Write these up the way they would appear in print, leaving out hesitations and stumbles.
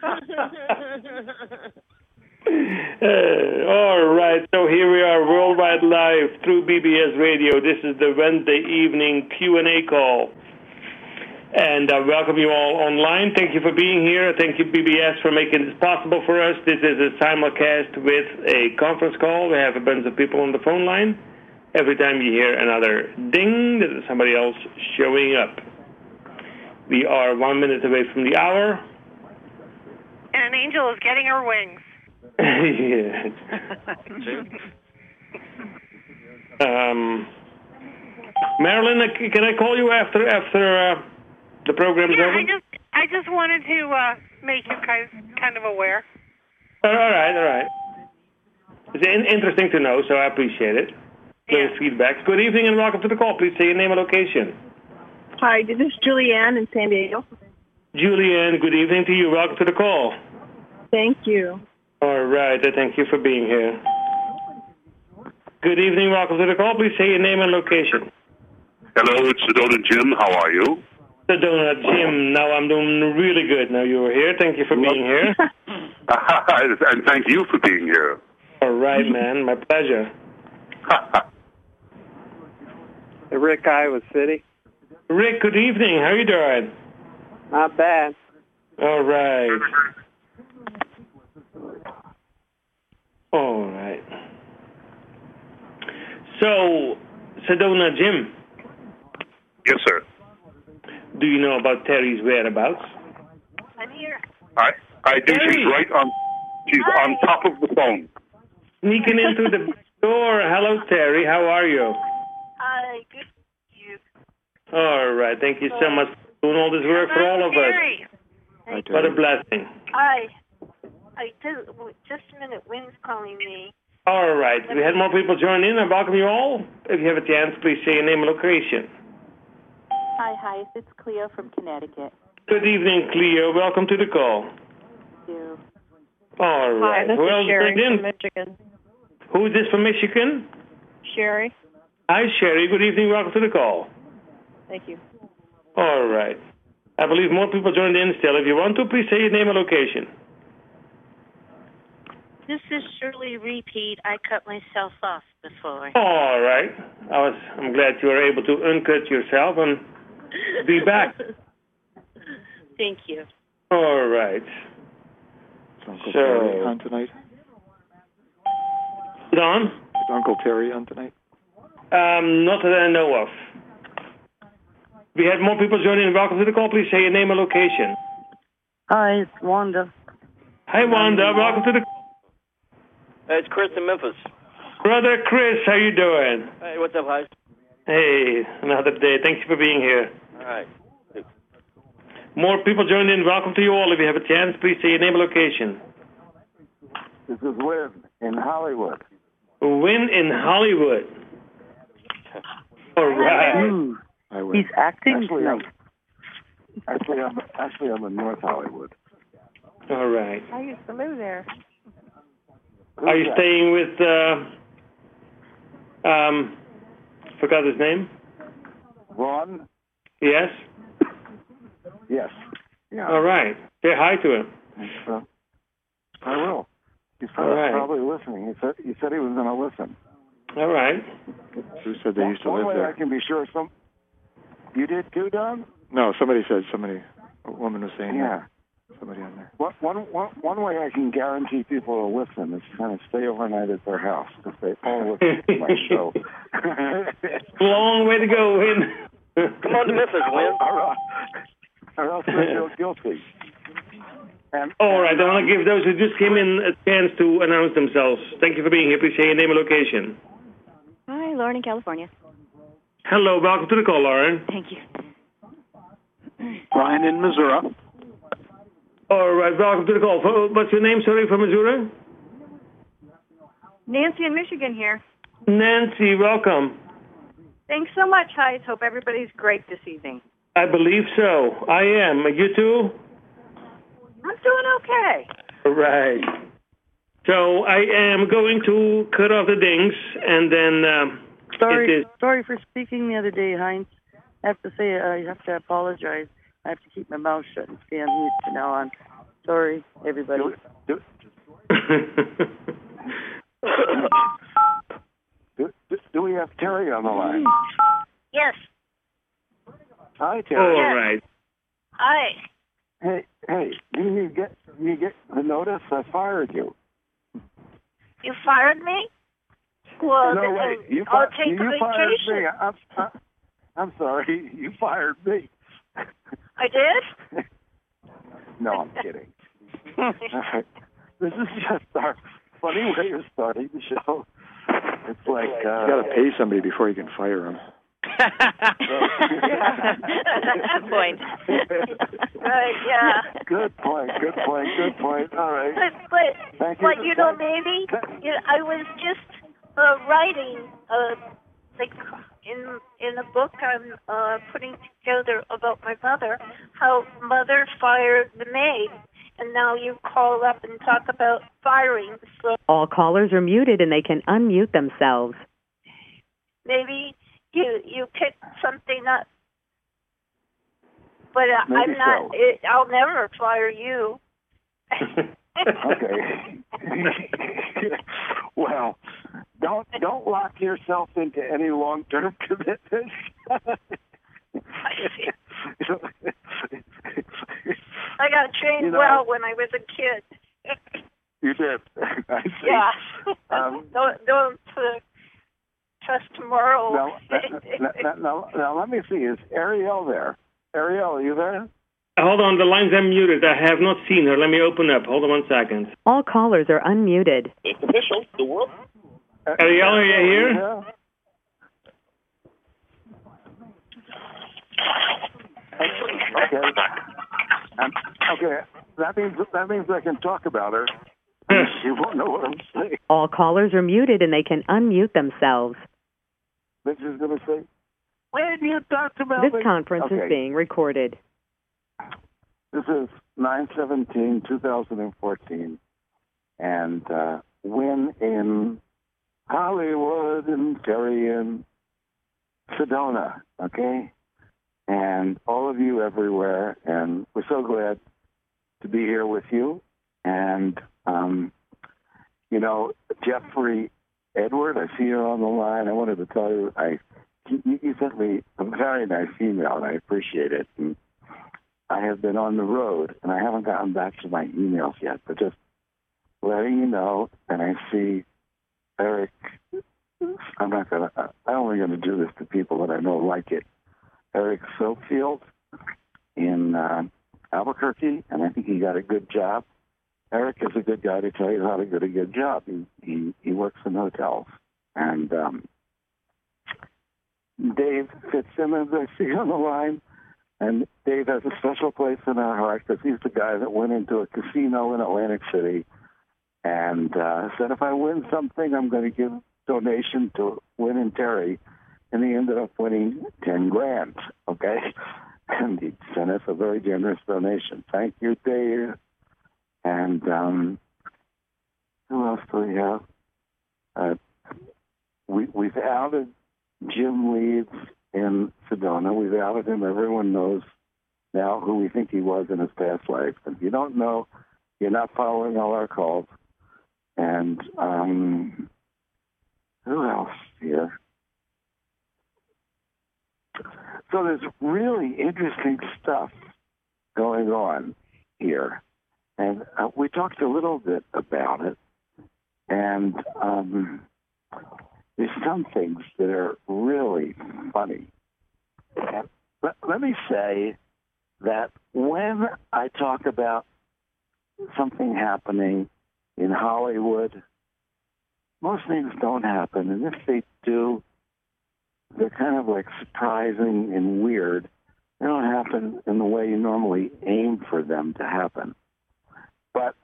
All right, so here we are, worldwide live through BBS Radio. This is the Wednesday evening Q&A call. And I welcome you all online. Thank you for being here. Thank you, BBS, for making this possible for us. This is a simulcast with a conference call. We have a bunch of people on the phone line. Every time you hear another ding, there's somebody else showing up. We are 1 minute away from the hour. And an angel is getting her wings. Yeah. Marilyn, can I call you after the program is over? I just wanted to make you kind of aware. All right. It's interesting to know, so I appreciate it. Little feedback. Good evening and welcome to the call. Please say your name and location. Hi, this is Julianne in San Diego. Julianne, good evening to you. Welcome to the call. Thank you. All right, thank you for being here. Good evening, welcome to the call. Please say your name and location. Hello, it's Sedona Jim. How are you? Sedona Jim. Now I'm doing really good. Now you were here. Thank you for being here. And thank you for being here. All right, man. My pleasure. Rick, Iowa City. Rick, good evening. How are you doing? Not bad. All right. All right. So, Sedona Jim. Yes, sir. Do you know about Terry's whereabouts? I'm here. I do. Terry. She's on top of the phone. Sneaking into the door. Hello, Terry. How are you? Hi, good. You. All right. Thank you so much for doing all this work for all of Terry. us. What a blessing. Hi. Just a minute. Wynn's calling me. All right. We had more people join in. I welcome you all. If you have a chance, please say your name and location. Hi. It's Cleo from Connecticut. Good evening, Cleo. Welcome to the call. Thank you. All right. Hi, this is Sherry from Michigan. Who is this from Michigan? Sherry. Hi, Sherry. Good evening. Welcome to the call. Thank you. All right. I believe more people joined in still. If you want to, please say your name and location. This is Shirley Repeat. I cut myself off before. All right. I'm glad you were able to uncut yourself and be back. Thank you. All right. Is Uncle Terry on tonight? Don? Is Uncle Terry on tonight? Not that I know of. We had more people joining in. Welcome to the call. Please say your name and location. Hi, it's Wanda. Hi, Wanda. Welcome to the It's Chris in Memphis. Brother Chris, how you doing? Hey, what's up, guys? Hey, another day. Thank you for being here. All right. More people joined in. Welcome to you all. If you have a chance, please say your name and location. This is Wynn in Hollywood. Wynn in Hollywood. All right. He's acting tonight. Actually, I'm in North Hollywood. All right. I used to live there. Are you staying with, forgot his name? Ron? Yes? Yes. Yeah. All right. Say hi to him. I will. He's probably listening. He said he was going to listen. All right. Who said they used to live there? I can be sure you did too, Don? No, a woman was saying that. Somebody on there. One way I can guarantee people will listen is to kind of stay overnight at their house because they all listen to my show. Long way to go, Wynn. Come on to Memphis, Wynn. Or else they feel guilty. All right, I want to give those who just came in a chance to announce themselves. Thank you for being here. Please say your name and location. Hi, Lauren in California. Hello, welcome to the call, Lauren. Thank you. Brian in Missouri. All right, welcome to the call. What's your name, sorry, from Missouri? Nancy in Michigan here. Nancy, welcome. Thanks so much, guys. Hope everybody's great this evening. I believe so. I am. You too? I'm doing okay. All right. So I am going to cut off the dings, and then... Sorry for speaking the other day, Heinz. I have to say, I have to apologize. I have to keep my mouth shut and stay on mute from now on. Sorry, everybody. Do we have Terry on the line? Yes. Hi, Terry. All right. Hi. Hey, didn't you get the notice? I fired you. You fired me? Well, No, wait. I'll take a fired vacation. me. I'm sorry. You fired me. I did? No, I'm kidding. All right. This is just our funny way of starting the show. It's like You got to pay somebody before you can fire them. Good point. Right, yeah. Good point. All right. But Thank you. you know, maybe I was just writing, like in a book I'm putting together about my mother, how mother fired the maid, and now you call up and talk about firing. So all callers are muted and they can unmute themselves. maybe you pick something up, but Maybe I'm not. so. I'll never fire you. Okay. Well, don't lock yourself into any long-term commitments. I got trained well when I was a kid. You did. I see. Yeah. Don't trust tomorrow. Now, let me see. Is Ariel there? Ariel, are you there? Hold on, the lines are muted. I have not seen her. Let me open up. Hold on 1 second. All callers are unmuted. It's official. The world. Ariel, are you here? Yeah. Okay. Okay. That means I can talk about her. She won't know what I'm saying. All callers are muted and they can unmute themselves. This is going to say, when you talked about This conference is being recorded. This is 9/17/2014, and Win in Hollywood and Terry in Sedona, okay? And all of you everywhere, and we're so glad to be here with you. And, Jeffrey Edward, I see you're on the line. I wanted to tell you, you sent me a very nice email, and I appreciate it. And I have been on the road, and I haven't gotten back to my emails yet, but just letting you know, and I see Eric, I'm only going to do this to people that I know like it. Eric Soapfield in Albuquerque, and I think he got a good job. Eric is a good guy to tell you how to get a good job. He works in hotels. And Dave Fitzsimmons, I see on the line. And Dave has a special place in our heart because he's the guy that went into a casino in Atlantic City and said, if I win something, I'm going to give donation to Win and Terry. And he ended up winning $10,000, okay? And he sent us a very generous donation. Thank you, Dave. And who else do we have? We've outed Jim Leeds in Sedona. We've outed him. Everyone knows now who we think he was in his past life. If you don't know, you're not following all our calls. And who else here? So there's really interesting stuff going on here. And we talked a little bit about it. And there's some things that are really funny. And let me say that when I talk about something happening in Hollywood, most things don't happen. And if they do, they're kind of like surprising and weird. They don't happen in the way you normally aim for them to happen. But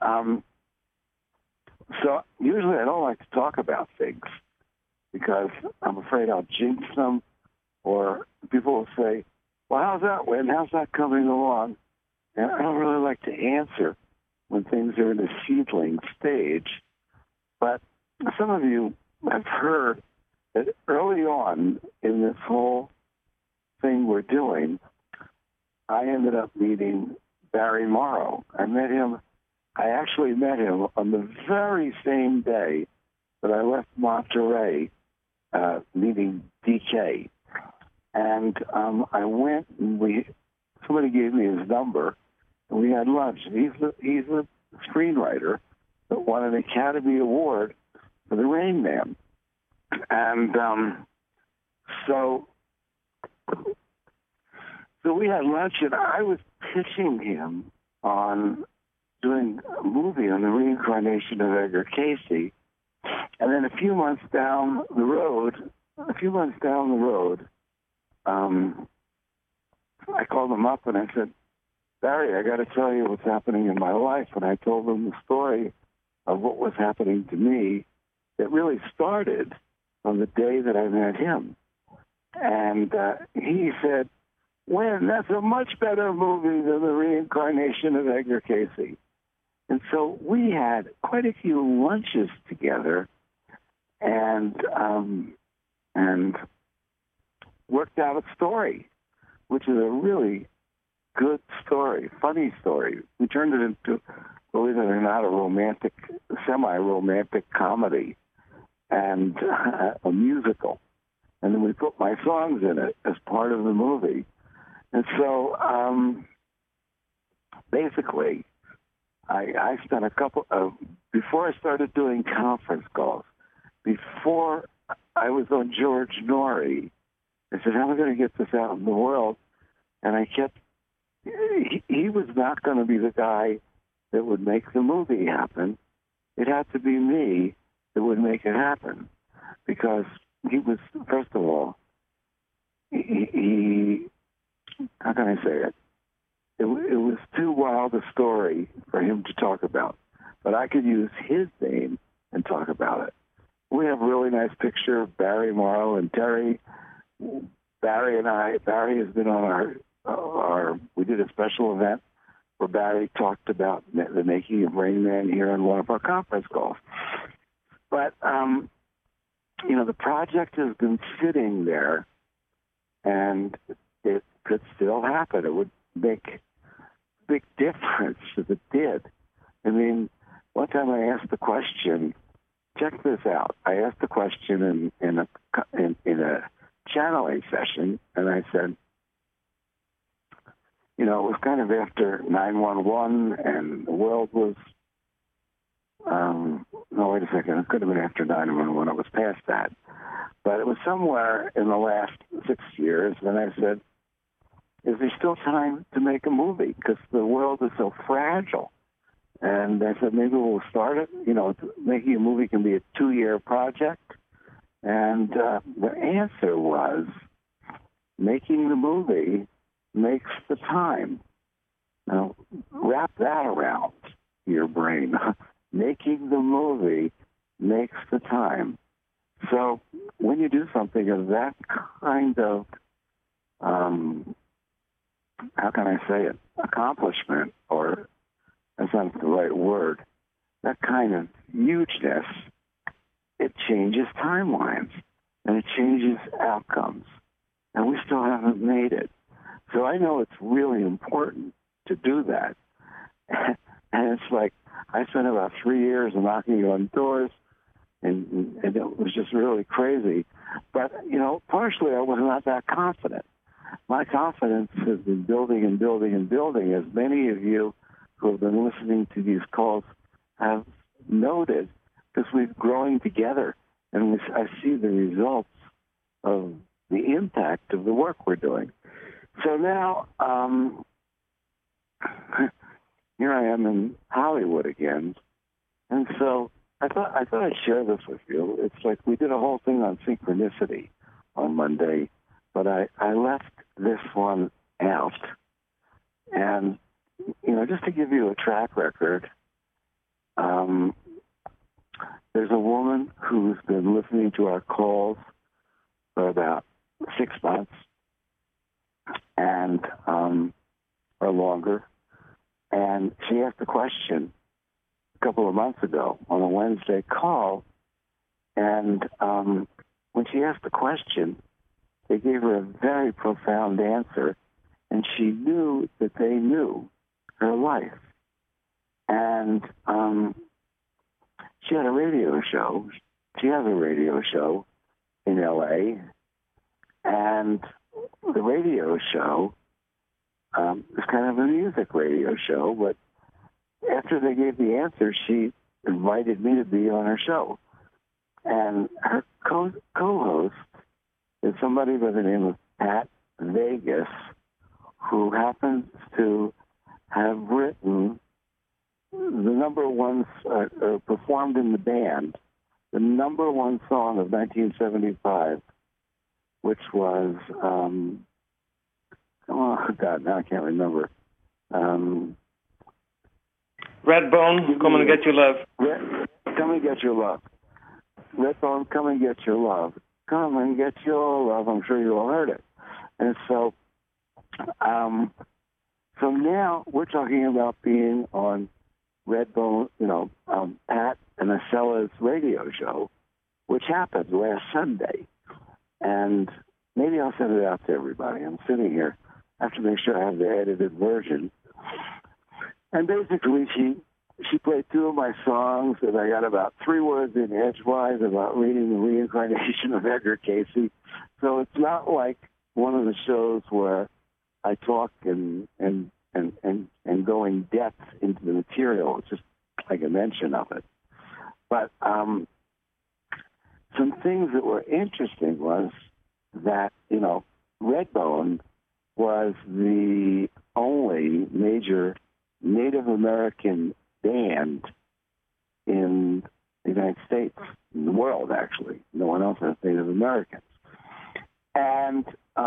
so usually I don't like to talk about things because I'm afraid I'll jinx them, or people will say, well, how's that, Win? How's that coming along? And I don't really like to answer when things are in a seedling stage. But some of you have heard that early on in this whole thing we're doing, I ended up meeting Barry Morrow. I met him I actually met him on the very same day that I left Monterey, meeting DK. And I went, and somebody gave me his number, and we had lunch. And he's a screenwriter that won an Academy Award for The Rain Man. And so we had lunch, and I was pitching him on doing a movie on the reincarnation of Edgar Casey. And then a few months down the road, I called him up and I said, Barry, I got to tell you what's happening in my life. And I told him the story of what was happening to me that really started on the day that I met him. And he said, Wen, that's a much better movie than the reincarnation of Edgar Casey. And so we had quite a few lunches together and worked out a story, which is a really good story, funny story. We turned it into, believe it or not, a romantic, semi-romantic comedy and a musical. And then we put my songs in it as part of the movie. And so basically, I spent a couple of, before I started doing conference calls, before I was on George Norrie, I said, how am I going to get this out in the world? And I kept, he was not going to be the guy that would make the movie happen. It had to be me that would make it happen. Because he was, first of all, he how can I say it? It was too wild a story for him to talk about. But I could use his name and talk about it. We have a really nice picture of Barry Morrow and Terry. Barry has been on our we did a special event where Barry talked about the making of Rain Man here on one of our conference calls. But, the project has been sitting there, and it could still happen. It would make a big difference if it did. I mean, one time I asked the question, check this out. I asked the question in a channeling session, and I said, it was kind of after 9/11, and the world was, no, wait a second, it could have been after 9/11, it was past that. But it was somewhere in the last 6 years, and I said, is there still time to make a movie? Because the world is so fragile. And I said, maybe we'll start it. Making a movie can be a 2-year project. And the answer was, making the movie makes the time. Now, wrap that around your brain. Making the movie makes the time. So when you do something of that kind of, how can I say it, accomplishment, or that's not the right word, that kind of hugeness, it changes timelines and it changes outcomes. And we still haven't made it. So I know it's really important to do that. And it's like, I spent about 3 years knocking on doors, and it was just really crazy. But, partially I was not that confident. My confidence has been building and building and building, as many of you who have been listening to these calls have noted, because we're growing together, and I see the results of the impact of the work we're doing. So now, here I am in Hollywood again, and so I thought I'd share this with you. It's like we did a whole thing on synchronicity on Monday, but I left this one out. And, just to give you a track record, there's a woman who's been listening to our calls for about 6 months and or longer. And she asked a question a couple of months ago on a Wednesday call. And when she asked the question, they gave her a very profound answer. And she knew that they knew her life. And she had a radio show. She has a radio show in L.A., and the radio show is kind of a music radio show, but after they gave the answer, she invited me to be on her show. And her co-host is somebody by the name of Pat Vegas, who happens to have written the number one, performed in the band, the number one song of 1975, which was, oh God, now I can't remember. Redbone, Come and Get Your Love. Come and Get Your Love. Redbone, Come and Get Your Love. Come and Get Your Love. I'm sure you all heard it. And so, so now we're talking about being on Redbone, Pat and Acella's radio show, which happened last Sunday. And maybe I'll send it out to everybody. I'm sitting here. I have to make sure I have the edited version. And basically, she played two of my songs, and I got about 3 words in edgewise about reading the reincarnation of Edgar Casey. So it's not like one of the shows where I talk and go in depth into the material. It's just like a mention of it. But some things that were interesting was that, Redbone was the only major Native American band in the United States, in the world, actually. No one else has Native Americans. And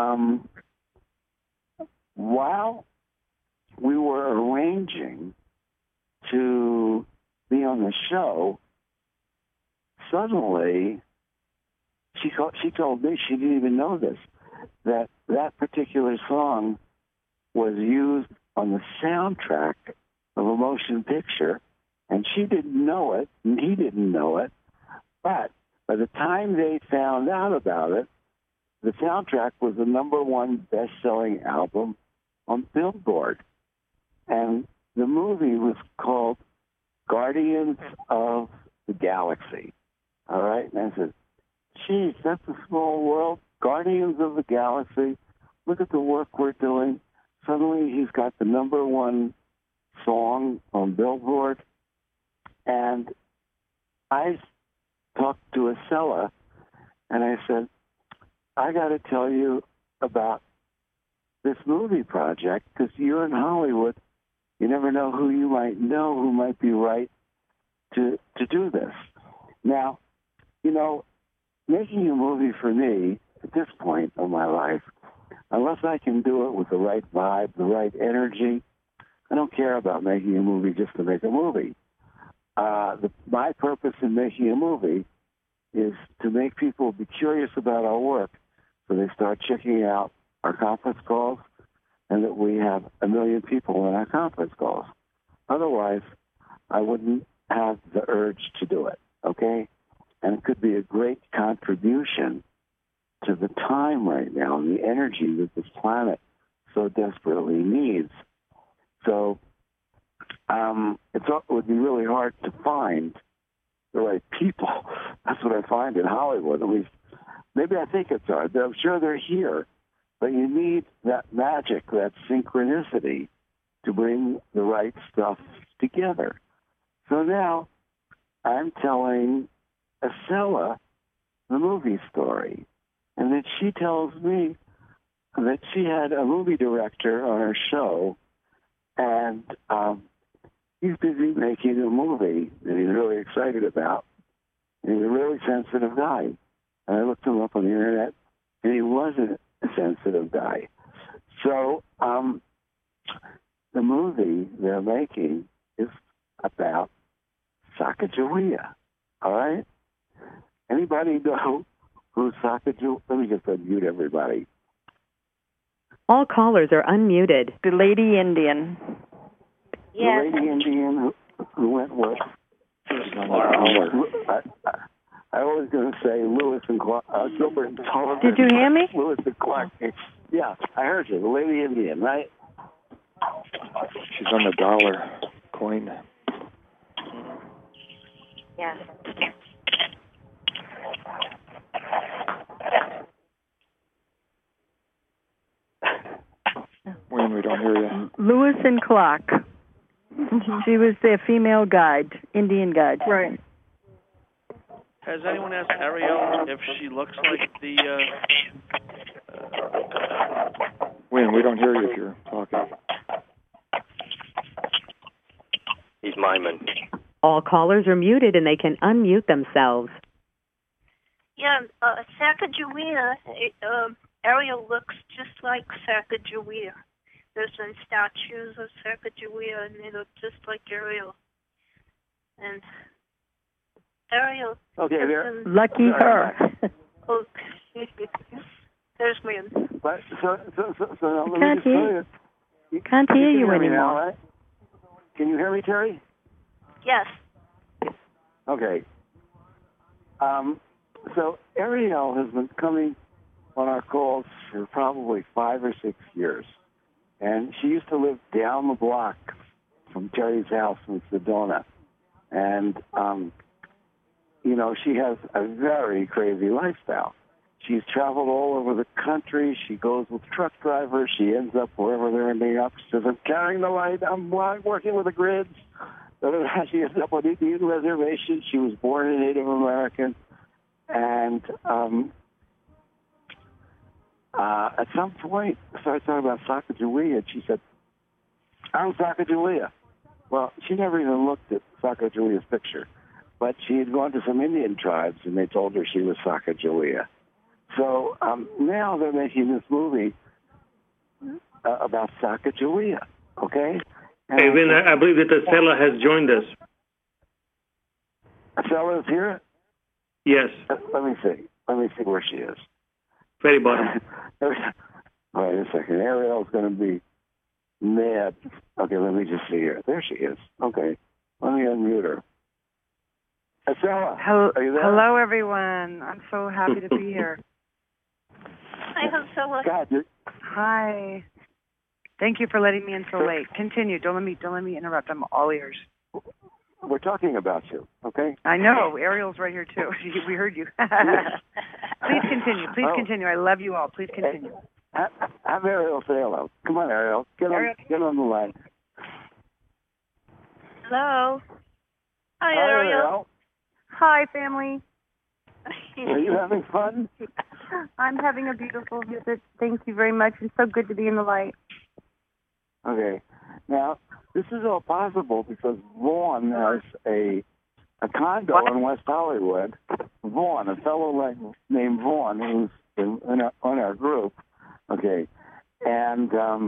while we were arranging to be on the show, suddenly she told me, she didn't even know this, that particular song was used on the soundtrack of a motion picture, and she didn't know it, and he didn't know it, but by the time they found out about it, the soundtrack was the number one best-selling album on Billboard. And the movie was called Guardians of the Galaxy. All right? And I said, geez, that's a small world. Guardians of the Galaxy. Look at the work we're doing. Suddenly he's got the number one song on Billboard. And I talked to Acella, and I said, I got to tell you about this movie project, because you're in Hollywood. You never know who you might know who might be right to do this. Now, making a movie for me at this point of my life, unless I can do it with the right vibe, the right energy, I don't care about making a movie just to make a movie. My purpose in making a movie is to make people be curious about our work, so they start checking out our conference calls, and that we have 1 million people in our conference calls. Otherwise, I wouldn't have the urge to do it, okay? And it could be a great contribution to the time right now and the energy that this planet so desperately needs. So it would be really hard to find the right people. That's what I find in Hollywood, at least. Maybe I think it's hard. I'm sure they're here. But you need that magic, that synchronicity to bring the right stuff together. So now I'm telling Acella the movie story. And then she tells me that she had a movie director on her show, and he's busy making a movie that he's really excited about. And he's a really sensitive guy. And I looked him up on the internet, and he wasn't a sensitive guy. So the movie they're making is about Sacagawea. All right? Anybody know who Sacagawea? Let me just unmute everybody. All callers are unmuted. The Lady Indian. Yes. The Lady Indian who went with. I was going to say Lewis and Clark, Gilbert and Sullivan. Did you hear me? Lewis and Clark. Yeah, I heard you. The Lady Indian, right? She's on the dollar coin. Yes. Wayne, we don't hear you. Lewis and Clark. She was their female guide, Indian guide. Right. Has anyone asked Ariel if she looks like the... Wayne, we don't hear you if you're talking. He's miming. All callers are muted and they can unmute themselves. Yeah, Sacagawea, Ariel looks just like Sacagawea. There's some statues of Sacagawea, and they look just like Ariel. And Ariel. Okay, there. Lucky her. Oh, there's Wynn. But so now let me Can't just tell hear you. Can't hear you me now, anymore. right? Can you hear me, Terry? Yes. Okay. So Ariel has been coming on our calls for probably 5 or 6 years. And she used to live down the block from Terry's house in Sedona. And, she has a very crazy lifestyle. She's traveled all over the country. She goes with truck drivers. She ends up wherever they're ending up. She says, I'm carrying the light. I'm working with the grids. She ends up on Indian reservations. She was born a Native American. And at some point, I started talking about Sacagawea, and she said, I'm Sacagawea. Well, she never even looked at Sacagawea's picture. But she had gone to some Indian tribes, and they told her she was Sacagawea. So now they're making this movie about Sacagawea, okay? Hey, Vin, I believe that Stella has joined us. Stella is here? Yes. Let me see. Let me see where she is. Very bottom. Wait a second. Ariel's going to be mad. Okay, let me just see here. There she is. Okay. Let me unmute her. Stella, are you there? Hello, everyone. I'm so happy to be here. I hope so. God, Hi. Thank you for letting me in so late. Continue. Don't let me interrupt. I'm all ears. we're talking about you, okay? I know. Ariel's right here, too. We heard you. Please continue. Please continue. I love you all. Please continue. Have Ariel say hello. Come on, Ariel. Get on the line. Hello. Hi, Ariel. Hi, family. Are you having fun? I'm having a beautiful visit. Thank you very much. It's so good to be in the light. Okay. Now, this is all possible because Vaughn has a condo in West Hollywood. Vaughn, a fellow named Vaughn, who's on our group. Okay. And,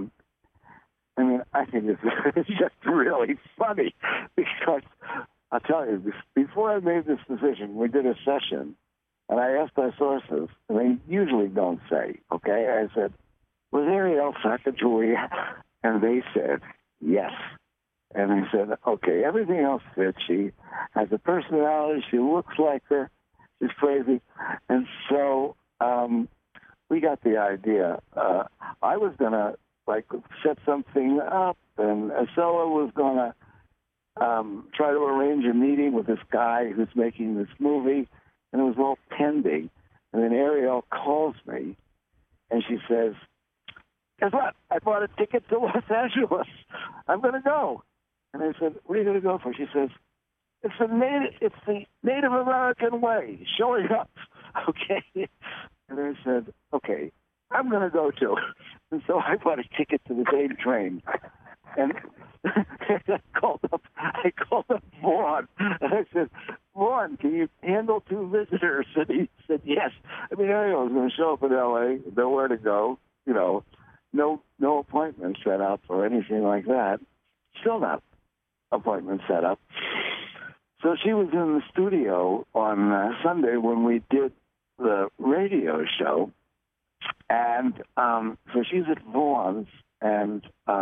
I mean, I think it's just really funny because I'll tell you, before I made this decision, we did a session, and I asked our sources, and they usually don't say, okay? I said, was Ariel Sacagawea? And they said, yes. And I said, okay, everything else fits. She has a personality. She looks like her. She's crazy. And so we got the idea. I was going to, set something up, and Acela was going to try to arrange a meeting with this guy who's making this movie, and it was all pending. And then Ariel calls me, and she says, guess what? I bought a ticket to Los Angeles. I'm going to go. And I said, what are you going to go for? She says, it's the Native American way, showing up. Okay. And I said, okay, I'm going to go too. And so I bought a ticket to the same train. And I called up Vaughn, and I said, Vaughn, can you handle 2 visitors? And he said, yes. I mean, Ariel was going to show up in L.A., nowhere to go, no appointment set up or anything like that. Still not appointment set up. So she was in the studio on Sunday when we did the radio show, and so she's at Vaughn's, and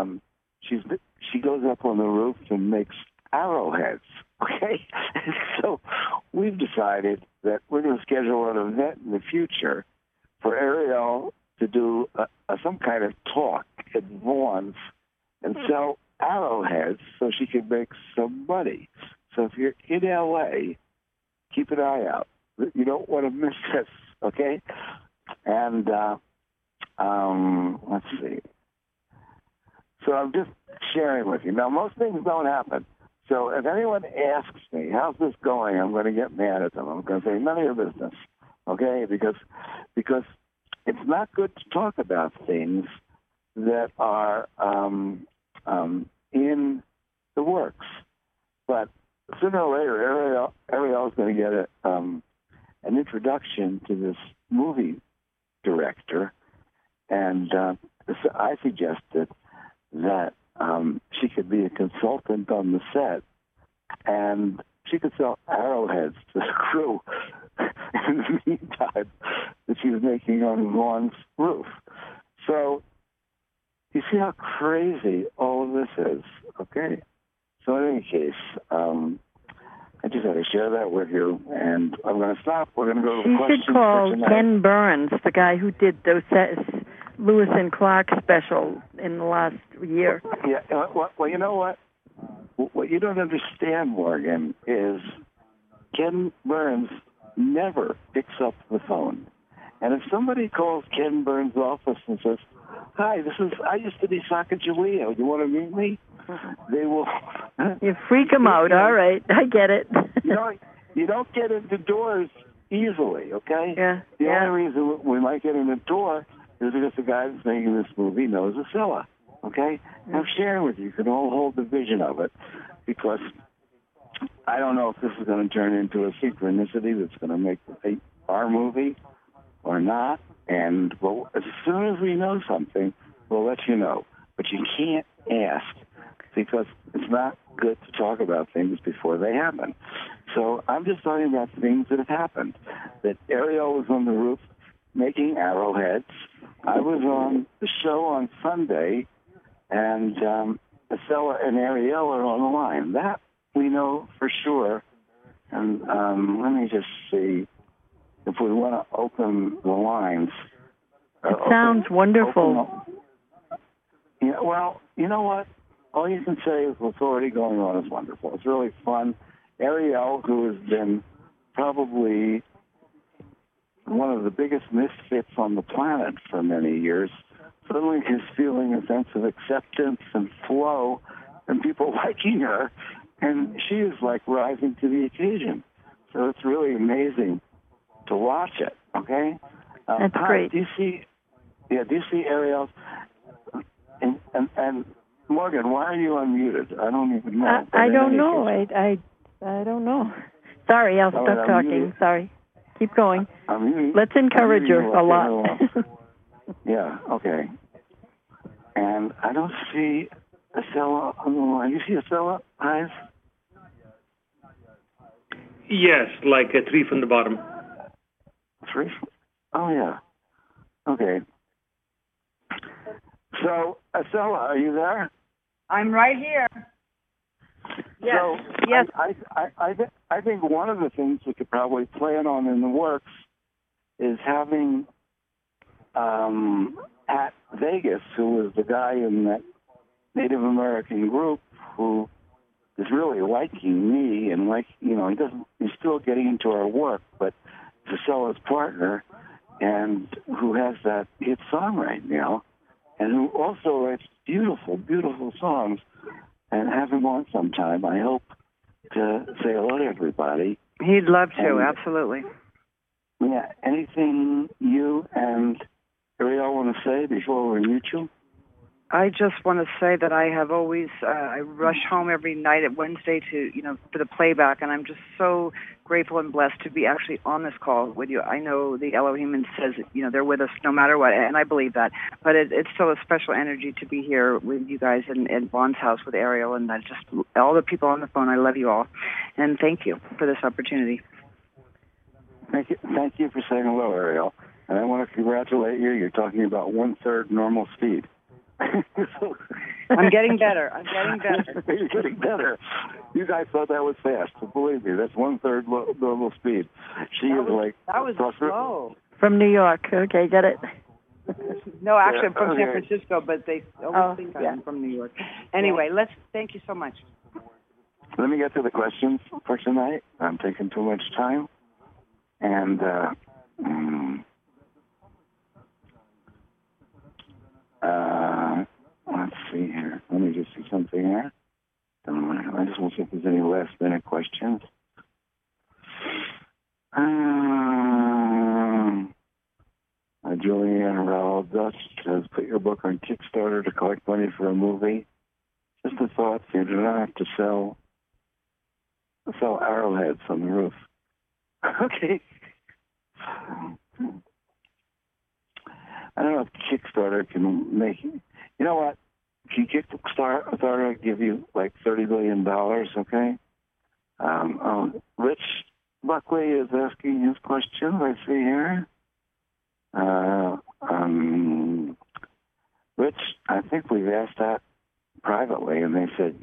she goes up on the roof and makes arrowheads, okay? So we've decided that we're going to schedule an event in the future for Ariel to do some kind of talk at Vaughn's and sell arrowheads so she can make some money. So if you're in L.A., keep an eye out. You don't want to miss this, okay? And let's see. So I'm just sharing with you. Now, most things don't happen. So if anyone asks me, how's this going, I'm going to get mad at them. I'm going to say, none of your business, okay? Because it's not good to talk about things that are in the works. But sooner or later, Ariel's going to get an introduction to this movie director, and I suggested that she could be a consultant on the set, and she could sell arrowheads to the crew in the meantime that she was making on Vaughn's roof. So you see how crazy all of this is, okay? So in any case, I just had to share that with you, and I'm going to stop. We're going to go to the questions. You should call for tonight. Ken Burns, the guy who did those Lewis and Clark special in the last year. Yeah, well, you know what? What you don't understand, Morgan, is Ken Burns never picks up the phone. And if somebody calls Ken Burns' office and says, "Hi, I used to be Sacagawea. You want to meet me?" They will. You freak them out. All right, I get it. You don't get into doors easily, okay? Yeah. The only reason we might get in the door is because the guy that's making this movie knows Acela, okay? And I'm sharing with you. You can all hold the vision of it, because I don't know if this is going to turn into a synchronicity that's going to make our movie or not. And as soon as we know something, we'll let you know. But you can't ask, because it's not good to talk about things before they happen. So I'm just talking about things that have happened. That Ariel was on the roof making arrowheads. I was on the show on Sunday, and Acela and Ariel are on the line. That we know for sure. And let me just see if we want to open the lines. It sounds wonderful. Yeah, well, you know what? All you can say is what's already going on is wonderful. It's really fun. Ariel, who has been probably one of the biggest misfits on the planet for many years, suddenly is feeling a sense of acceptance and flow and people liking her, and she is like rising to the occasion. So it's really amazing to watch it, okay? That's great. Do you see Ariel? And Morgan, why are you unmuted? I don't even know. I don't know. I don't know. Sorry, I'll stop talking. Sorry. Keep going. Let's encourage her a lot. Yeah, okay. And I don't see Acela on the line. You see Acela, eyes? Yes, like a 3 from the bottom. 3? Oh, yeah. Okay. So, Acela, are you there? I'm right here. Yes. So, yes. I think one of the things we could probably plan on in the works is having at Vegas, who was the guy in that Native American group who is really liking me and he's still getting into our work, but Acela's partner, and who has that hit song right now, and who also writes beautiful, beautiful songs, and have him on sometime. I hope to say hello to everybody. He'd love to, absolutely. Yeah, anything you and Ariel want to say before we mute you? I just want to say that I have always, I rush home every night at Wednesday for the playback, and I'm just so grateful and blessed to be actually on this call with you. I know the Elohim says, they're with us no matter what, and I believe that, but it's still a special energy to be here with you guys in Vaughn's house with Ariel, and just all the people on the phone. I love you all, and thank you for this opportunity. Thank you for saying hello, Ariel. And I want to congratulate you. You're talking about 1/3 normal speed. I'm getting better. You're getting better. You guys thought that was fast. But believe me, that's 1/3 normal speed. That was slow. From New York. Okay, get it. No, actually, I'm from San Francisco, but they always think I'm from New York. Anyway, thank you so much. let me get to the questions for tonight. I'm taking too much time. And let's see here. Let me just see something here. I just want to see if there's any last-minute questions. Julianne Rowell Dutch says, put your book on Kickstarter to collect money for a movie. Just a thought, you do not have to sell arrowheads on the roof. Okay. I don't know if Kickstarter can make it. You know what? Can Kickstarter give you like $30 billion, okay? Rich Buckley is asking his questions, I see here. Rich, I think we've asked that privately, and they said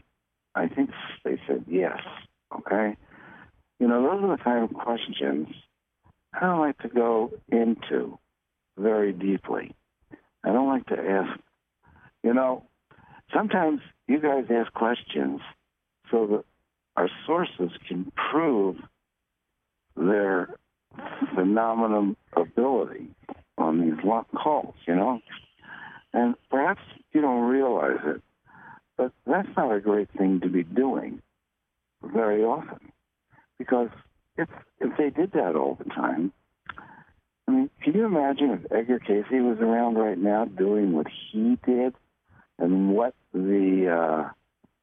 yes, okay? You know, those are the kind of questions I don't like to go into very deeply. I don't like to ask, you know, sometimes you guys ask questions so that our sources can prove their phenomenal ability on these calls, you know? And perhaps you don't realize it, but that's not a great thing to be doing very often. Because if they did that all the time, I mean, can you imagine if Edgar Casey was around right now doing what he did and what the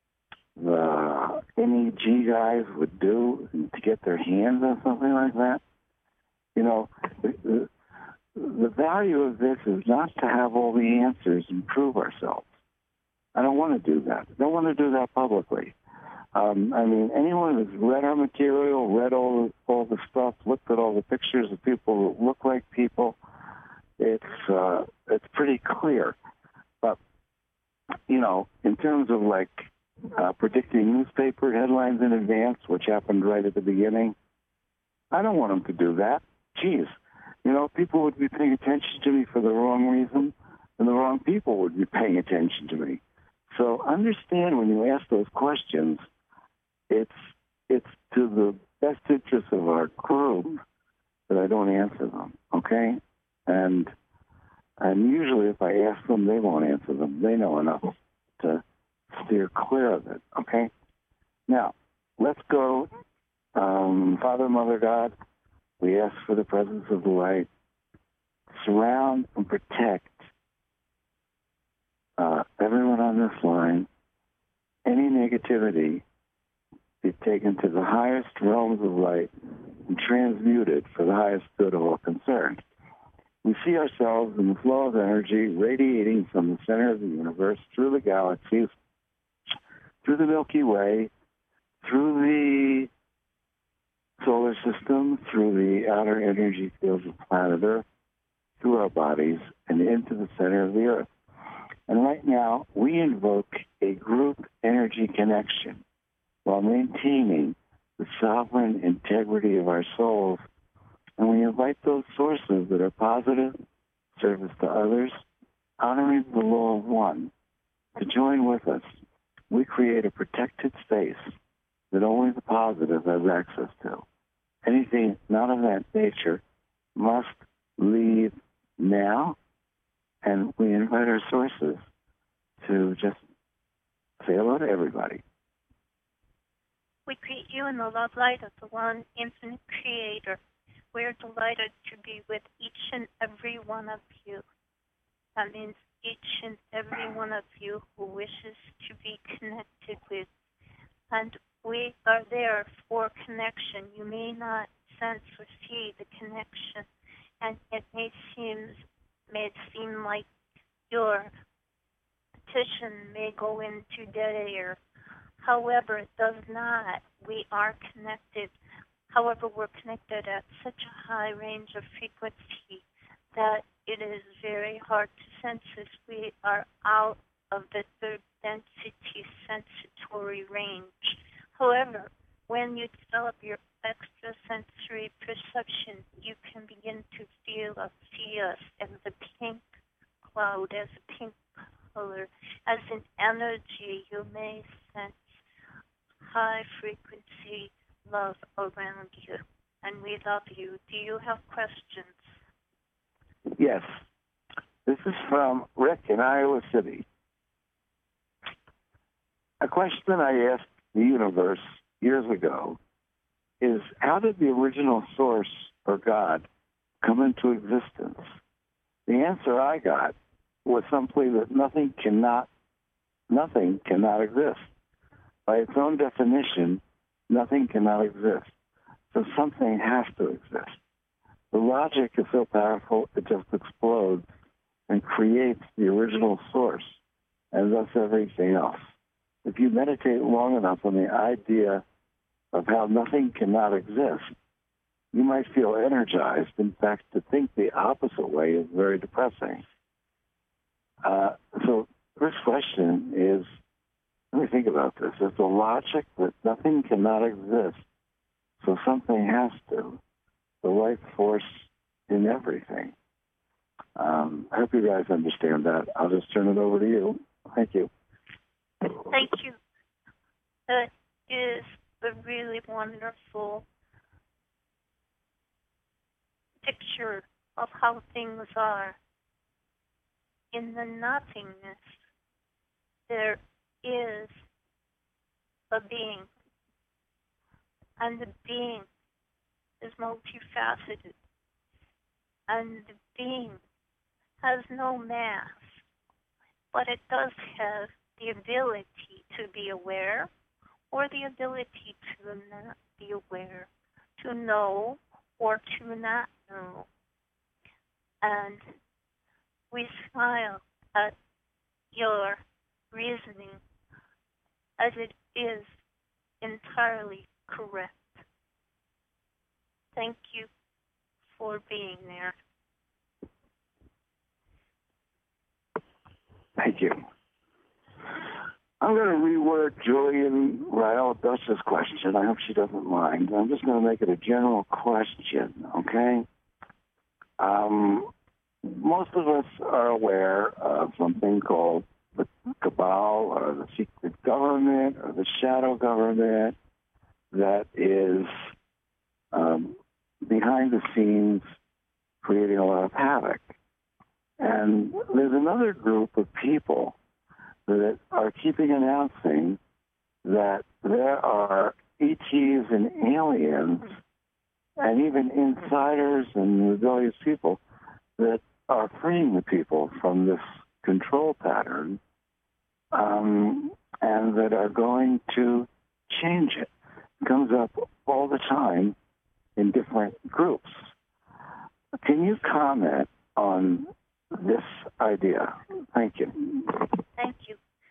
NEG guys would do to get their hands on something like that? You know, the value of this is not to have all the answers and prove ourselves. I don't want to do that. I don't want to do that publicly. I mean, anyone who's read our material, read all the stuff, looked at all the pictures of people that look like people, it's pretty clear. But, you know, in terms of like predicting newspaper headlines in advance, which happened right at the beginning, I don't want them to do that. Geez, you know, people would be paying attention to me for the wrong reason, and the wrong people would be paying attention to me. So understand when you ask those questions, it's to the best interest of our group that I don't answer them, okay? And usually if I ask them, they won't answer them. They know enough to steer clear of it, okay? Now, let's go. Father, Mother, God, we ask for the presence of the light. Surround and protect everyone on this line. Any negativity be taken to the highest realms of light and transmuted for the highest good of all concerned. We see ourselves in the flow of energy radiating from the center of the universe through the galaxies, through the Milky Way, through the solar system, through the outer energy fields of planet Earth, through our bodies, and into the center of the Earth. And right now, we invoke a group energy connection while maintaining the sovereign integrity of our souls. And we invite those sources that are positive, service to others, honoring the law of one, to join with us. We create a protected space that only the positive has access to. Anything not of that nature must leave now, and we invite our sources to just say hello to everybody. We greet you in the love light of the one infinite creator. We're delighted to be with each and every one of you. That means each and every one of you who wishes to be connected with. And we are there for connection. You may not sense or see the connection, and it may seem like your petition may go into dead air. However, it does not. We are connected. However, we're connected at such a high range of frequency that it is very hard to sense as we are out of the third density sensory range. However, when you develop your extrasensory perception, you can begin to see us as a pink cloud, as a pink color, as an energy. You may sense high frequency love around you, and we love you. Do you have questions? Yes. This is from Rick in Iowa City. A question I asked the universe years ago is, how did the original source, or God, come into existence? The answer I got was simply that nothing cannot exist. By its own definition, nothing cannot exist. So something has to exist. The logic is so powerful, it just explodes and creates the original source, and thus everything else. If you meditate long enough on the idea of how nothing cannot exist, you might feel energized. In fact, to think the opposite way is very depressing. So this question is, let me think about this. Is the logic that nothing cannot exist, so something has to, the life force in everything? I hope you guys understand that. I'll just turn it over to you. Thank you. Thank you. That is a really wonderful picture of how things are. In the nothingness, there is a being, and the being is multifaceted, and the being has no mass, but it does have the ability to be aware, or the ability to not be aware, to know or to not know. And we smile at your reasoning as it is entirely correct. Thank you for being there. Thank you. I'm going to reword Julian Rael Dutch's question. I hope she doesn't mind. I'm just going to make it a general question, okay? Most of us are aware of something called the cabal or the secret government or the shadow government that is behind the scenes creating a lot of havoc. And there's another group of people that are keeping announcing that there are ETs and aliens and even insiders and rebellious people that are freeing the people from this control pattern, and that are going to change it. It comes up all the time in different groups. Can you comment on this idea? Thank you. Thank you.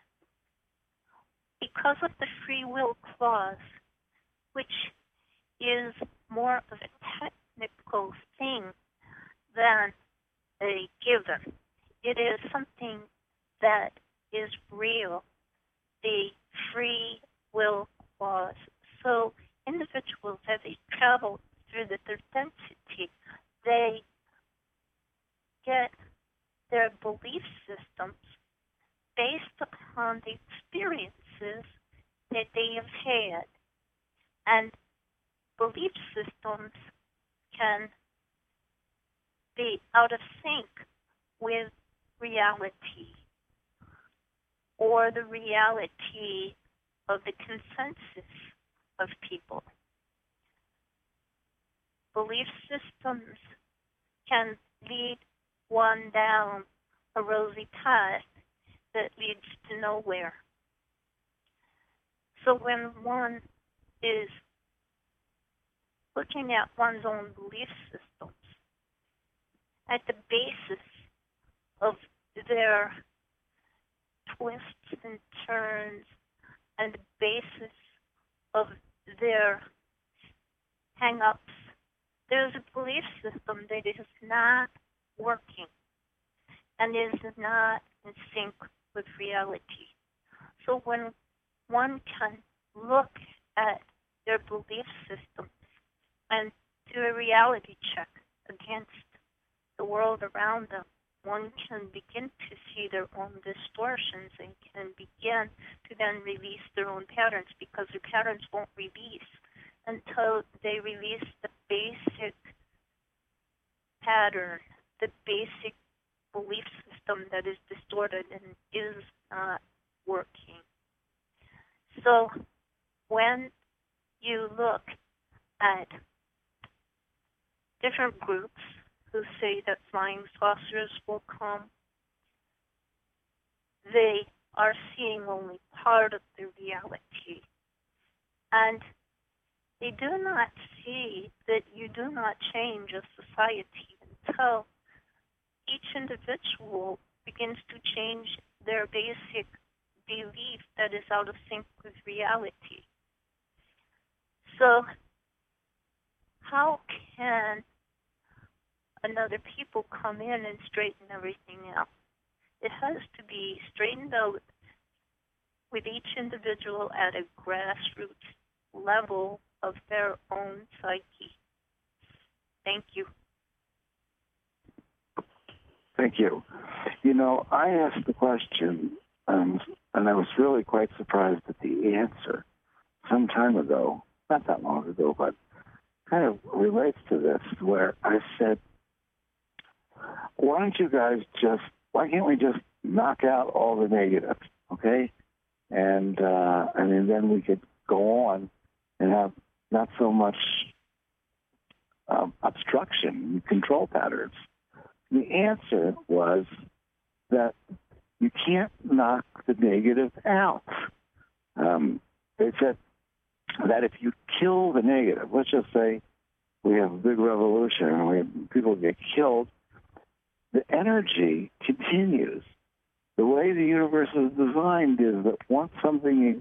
Because of the free will clause, which is more of a technical thing than a given, it is something that is real, the free will clause. So individuals, as they travel through the third density, they get their belief systems based upon the experiences that they have had. And belief systems can be out of sync with reality, or the reality of the consensus of people. Belief systems can lead one down a rosy path that leads to nowhere. So when one is looking at one's own belief systems, at the basis of their twists and turns and the basis of their hang-ups, there's a belief system that is not working and is not in sync with reality. So when one can look at their belief system and do a reality check against the world around them, one can begin to see their own distortions and can begin to then release their own patterns, because their patterns won't release until they release the basic pattern, the basic belief system that is distorted and is not working. So when you look at different groups who say that flying saucers will come, they are seeing only part of the reality. And they do not see that you do not change a society until each individual begins to change their basic belief that is out of sync with reality. So how can another people come in and straighten everything out? It has to be straightened out with each individual at a grassroots level of their own psyche. Thank you. Thank you. You know, I asked the question, and I was really quite surprised at the answer some time ago, not that long ago, but kind of relates to this, where I said, why can't we just knock out all the negatives, okay? And then we could go on and have not so much obstruction and control patterns. The answer was that you can't knock the negative out. They said that if you kill the negative, let's just say we have a big revolution and people get killed, the energy continues. The way the universe is designed is that once something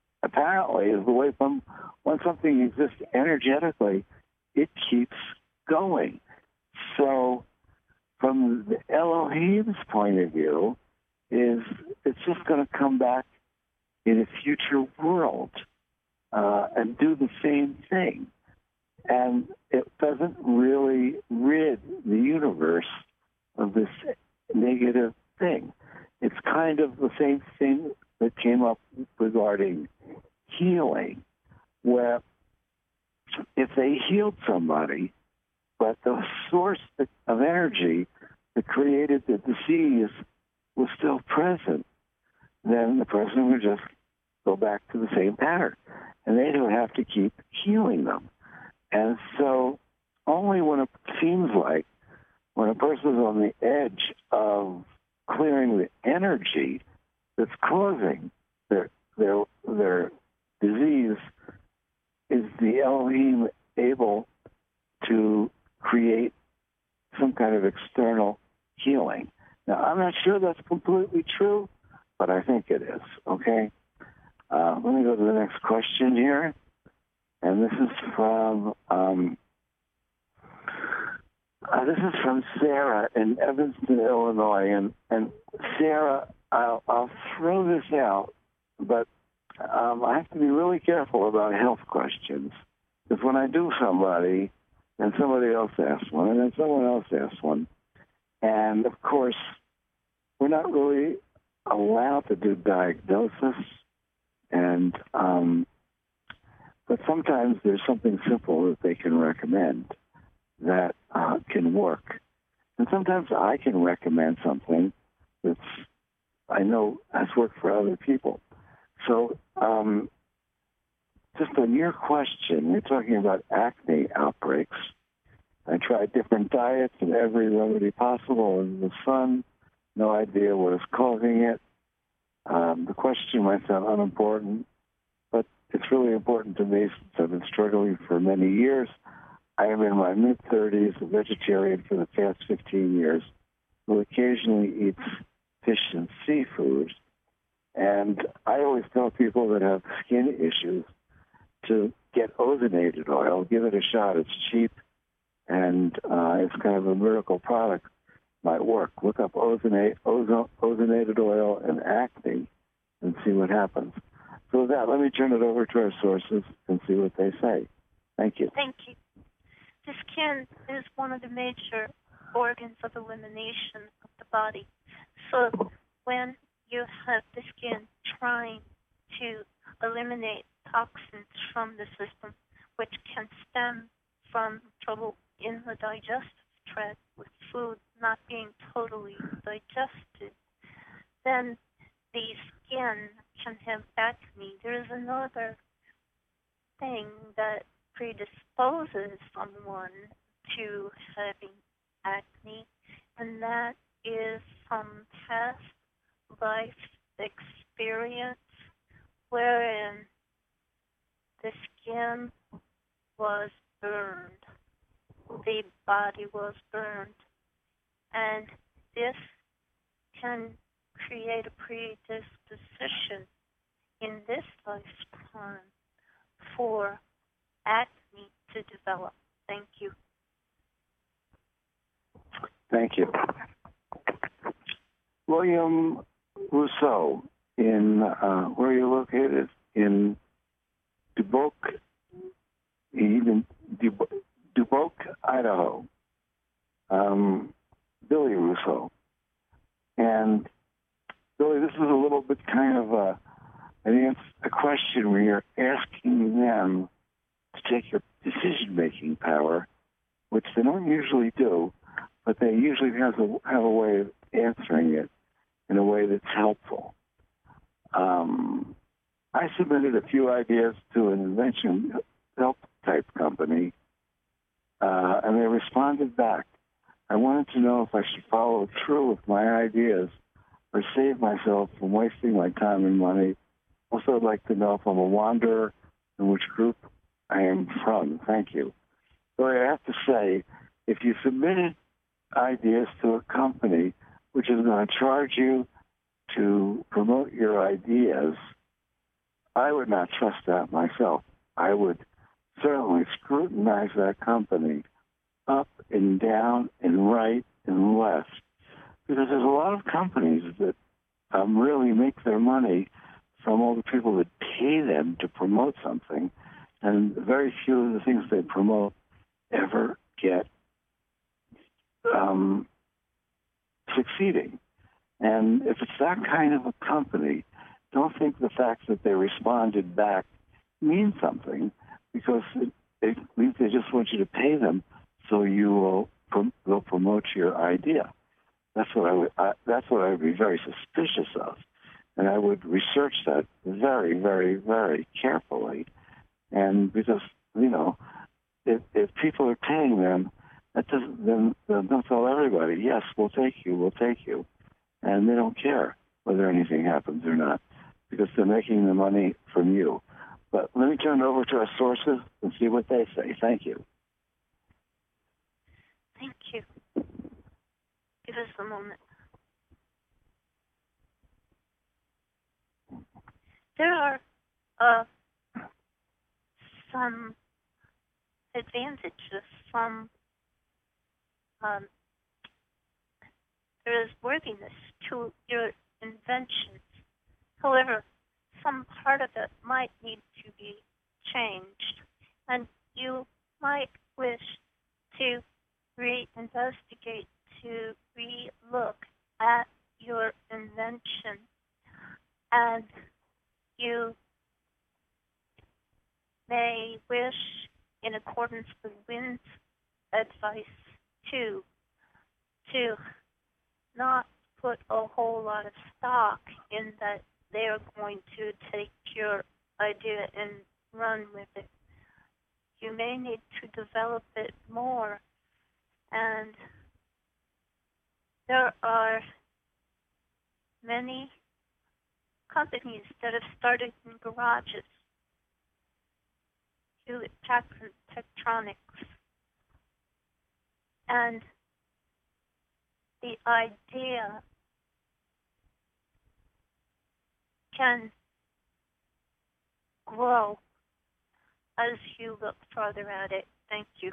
exists energetically, it keeps going. So from the Elohim's point of view, it's just going to come back in a future world and do the same thing. And it doesn't really rid the universe of this negative thing. It's kind of the same thing that came up regarding healing, where if they healed somebody, but the source of energy that created the disease was still present, then the person would just go back to the same pattern, and they don't have to keep healing them. And so only when it seems like when a person's on the edge of clearing the energy that's causing their disease, is the Elohim able to create some kind of external healing. Now, I'm not sure that's completely true, but I think it is, okay? Let me go to the next question here. And this is from Sarah in Evanston, Illinois. And Sarah, I'll throw this out, but I have to be really careful about health questions. Because when I do somebody, and somebody else asks one, and then someone else asks one, and of course, we're not really allowed to do diagnosis, and but sometimes there's something simple that they can recommend that can work. And sometimes I can recommend something that's, I know has worked for other people. So just on your question, you're talking about acne outbreaks. I tried different diets and every remedy possible in the sun. No idea what is causing it. The question might sound unimportant, but it's really important to me since I've been struggling for many years. I am in my mid-30s, a vegetarian for the past 15 years, who occasionally eats fish and seafood. And I always tell people that have skin issues to get ozonated oil, give it a shot. It's cheap, and it's kind of a miracle product. Might work. Look up ozonated oil and acne and see what happens. So with that, let me turn it over to our sources and see what they say. Thank you. Thank you. The skin is one of the major organs of elimination of the body. So when you have the skin trying to eliminate toxins from the system, which can stem from trouble in the digestive tract with food not being totally digested, then the skin can have acne. There is another thing that predisposes someone to having acne, and that is some past life experience wherein the skin was burned, the body was burned, and this can create a predisposition in this lifetime for acne to develop. Thank you. Thank you. William Rousseau, in where are you located? In Dubuque, Idaho. Billy Rousseau. And Billy, this is a little bit kind of a question where you're asking them to take your decision-making power, which they don't usually do, but they usually have a way of answering it in a way that's helpful. I submitted a few ideas to an invention help type company, and they responded back. I wanted to know if I should follow through with my ideas or save myself from wasting my time and money. Also, I'd like to know if I'm a wanderer and which group I am from. Thank you. So I have to say, if you submitted ideas to a company which is going to charge you to promote your ideas, I would not trust that myself. I would certainly scrutinize that company up and down and right and left, because there's a lot of companies that really make their money from all the people that pay them to promote something, and very few of the things they promote ever get succeeding. And if it's that kind of a company, don't think the fact that they responded back means something, because it means they just want you to pay them so you will promote your idea. That's what I would be very suspicious of, and I would research that very, very, very carefully. And because if people are paying them, that doesn't then they'll tell everybody, yes, we'll take you, and they don't care whether anything happens or not, because they're making the money from you. But let me turn it over to our sources and see what they say. Thank you. Thank you. Give us a moment. There are some advantages, there is worthiness to your inventions. However, some part of it might need to be changed, and you might wish to reinvestigate, to re-look at your invention, and you may wish, in accordance with Wynn's advice, to not put a whole lot of stock in that they are going to take your idea and run with it. You may need to develop it more, and there are many companies that have started in garages. Hewlett-Packard, Tektronix, and the idea can grow as you look further at it. Thank you.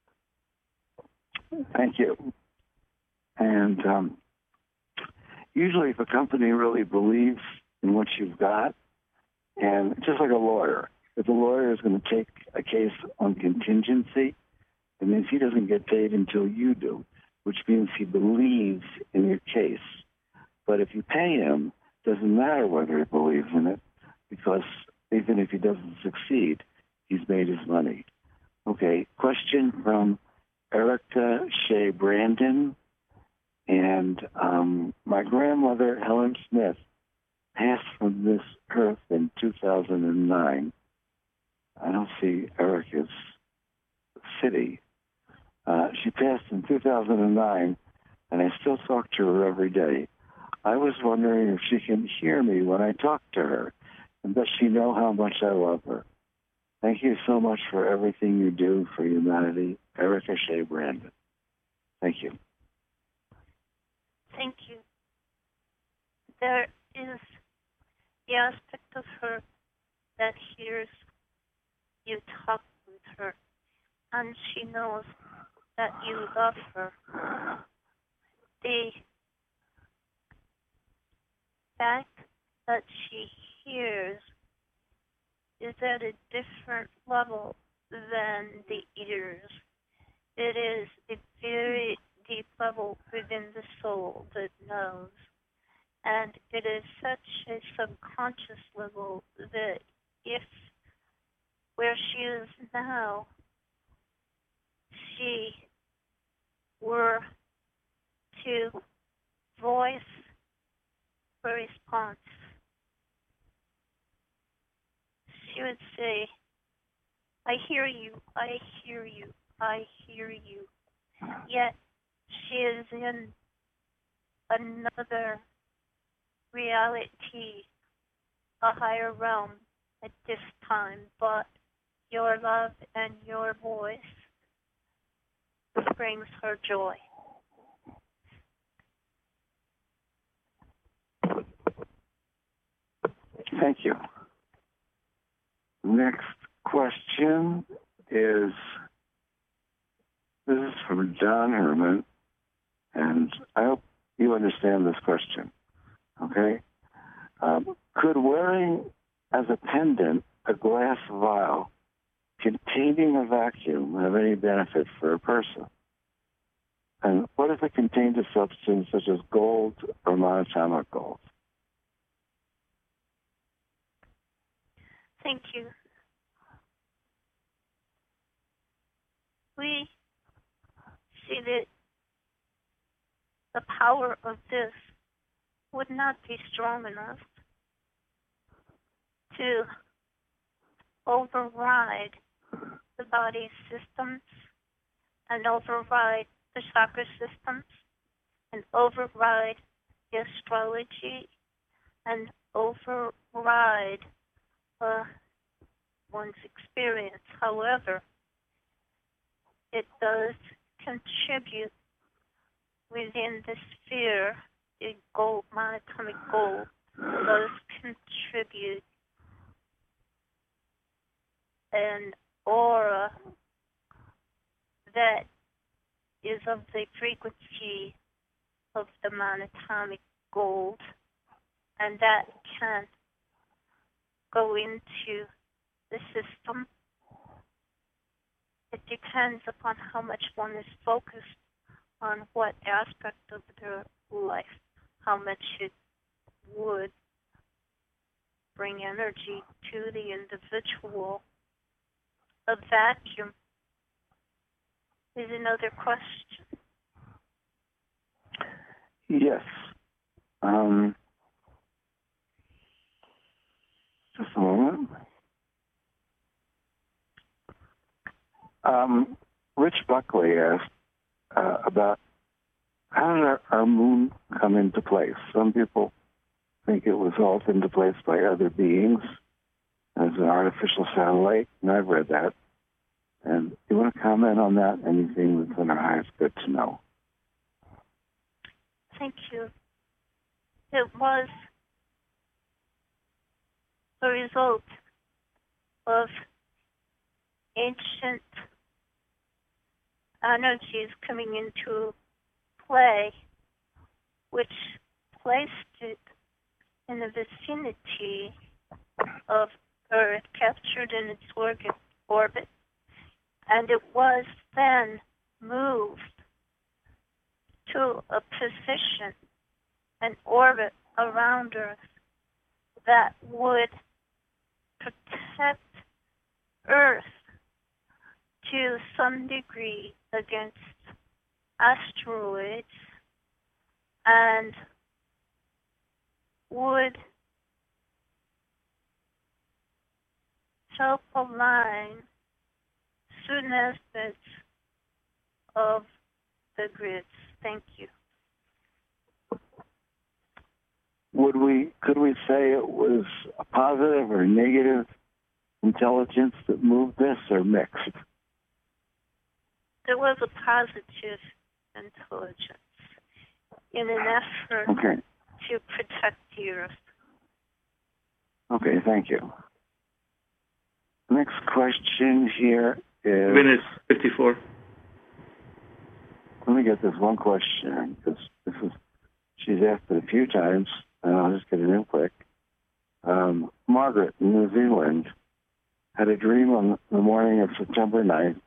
Thank you. And usually if a company really believes in what you've got, and just like a lawyer, if a lawyer is going to take a case on contingency, it means he doesn't get paid until you do. which means he believes in your case. But if you pay him, it doesn't matter whether he believes in it, because even if he doesn't succeed, he's made his money. Okay, question from Erica Shea Brandon. And my grandmother, Helen Smith, passed from this earth in 2009. I don't see Erica's city. She passed in 2009, and I still talk to her every day. I was wondering if she can hear me when I talk to her, and does she know how much I love her? Thank you so much for everything you do for humanity. Erica Shea Brandon. Thank you. Thank you. There is the aspect of her that hears you talk with her, and she knows that you love her. The fact that she hears is at a different level than the ears. It is a very deep level within the soul that knows. And it is such a subconscious level that if where she is now, she were to voice her response, she would say, I hear you, I hear you, I hear you. Yet she is in another reality, a higher realm at this time, but your love and your voice brings her joy. Thank you. Next question is, this is from John Herman, and I hope you understand this question, okay? Could wearing as a pendant a glass vial containing a vacuum have any benefit for a person? And what if it contained a substance such as gold or monatomic gold? Thank you. We see that the power of this would not be strong enough to override the body's systems and override the chakra systems and override the astrology and override one's experience. However, it does contribute within the sphere, the gold, monatomic gold, does contribute an aura that is of the frequency of the monatomic gold, and that can go into the system. It depends upon how much one is focused on what aspect of their life, how much it would bring energy to the individual. A vacuum is another question. Yes. Just a moment. Rich Buckley asked about how did our moon come into place? Some people think it was altered into place by other beings as an artificial satellite, and I've read that. And do you want to comment on that? Anything that's in our eyes, good to know. Thank you. It was the result of ancient energies coming into play, which placed it in the vicinity of Earth, captured in its orbit, and it was then moved to a position, an orbit around Earth that would protect Earth to some degree against asteroids and would help align certain aspects of the grids. Thank you. Could we say it was a positive or negative intelligence that moved this, or mixed? There was a positive intelligence in an effort to protect the Earth. Okay, thank you. Next question here is... Venus 54. Let me get this one question, because she's asked it a few times, and I'll just get it in quick. Margaret in New Zealand had a dream on the morning of September 9th,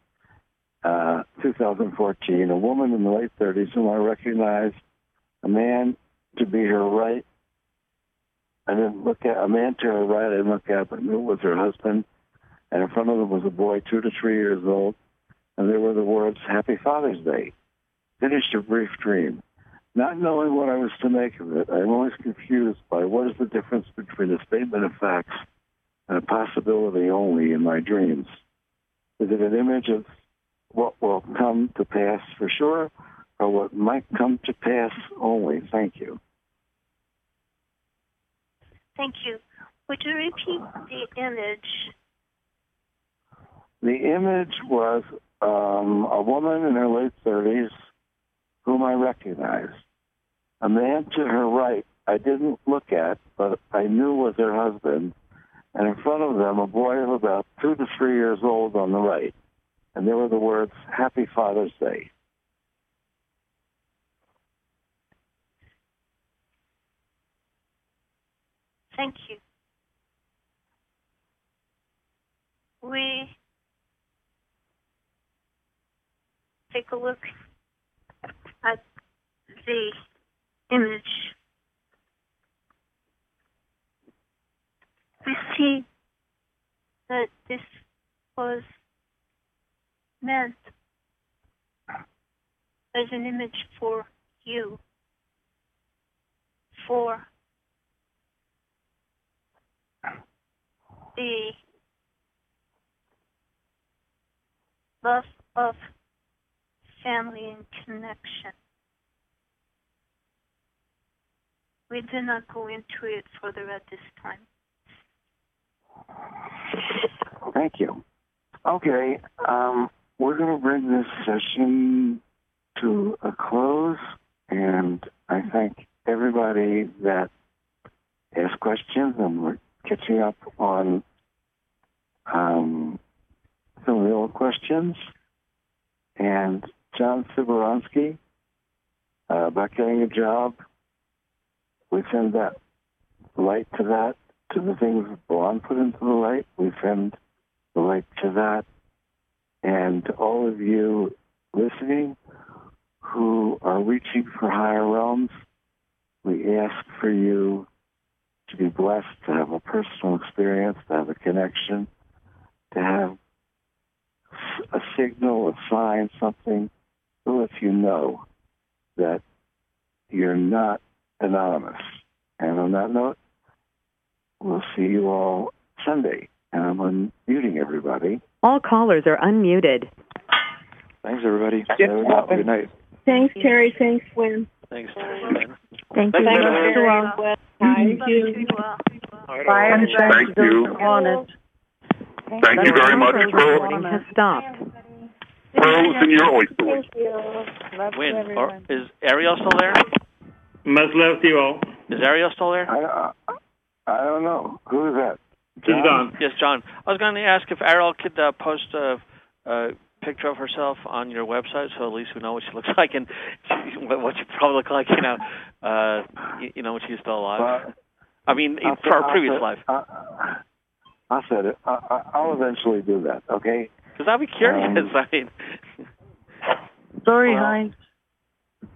2014. A woman in the late 30s whom I recognized, a man to be her right. I didn't look at a man to her right. I didn't look at, but knew it was her husband. And in front of them was a boy 2 to 3 years old, and there were the words, "Happy Father's Day." Finished a brief dream. Not knowing what I was to make of it, I'm always confused by what is the difference between a statement of facts and a possibility only in my dreams. Is it an image of what will come to pass for sure, or what might come to pass only? Thank you. Thank you. Would you repeat the image? The image was a woman in her late 30s whom I recognized. A man to her right I didn't look at, but I knew was her husband. And in front of them, a boy of about 2 to 3 years old on the right. And there were the words, "Happy Father's Day." Thank you. We take a look at the image. We see that this was meant as an image for you, for the love of family and connection. We did not go into it further at this time. Thank you. Okay, we're going to bring this session to a close, and I thank everybody that asked questions, and we're catching up on some of the old questions. And John Siboronsky, about getting a job, we send that light to that, to the things that Blonde put into the light. We send the light to that. And to all of you listening who are reaching for higher realms, we ask for you to be blessed, to have a personal experience, to have a connection, to have a signal, a sign, something that lets you know that you're not anonymous. And on that note, we'll see you all Sunday. And I'm unmuting everybody. All callers are unmuted. Thanks, everybody. Good night. Thanks, Terry. Thanks, Wynn. Thanks, Terry. Thank you. Thank you. Bye. And Thank you. Thank you very much for Has stopped. pearls in your oyster. Wynn, is Ariel still there? Much love to you all. Is Ariel still there? I don't know. Who is that? She's gone. Yes, John. I was going to ask if Ariel could post a picture of herself on your website, so at least we know what she looks like and what she probably looked like, when she's still alive. I mean, for our previous life. I said it. I'll eventually do that, okay? Because I'll be curious. Sorry, Heinz.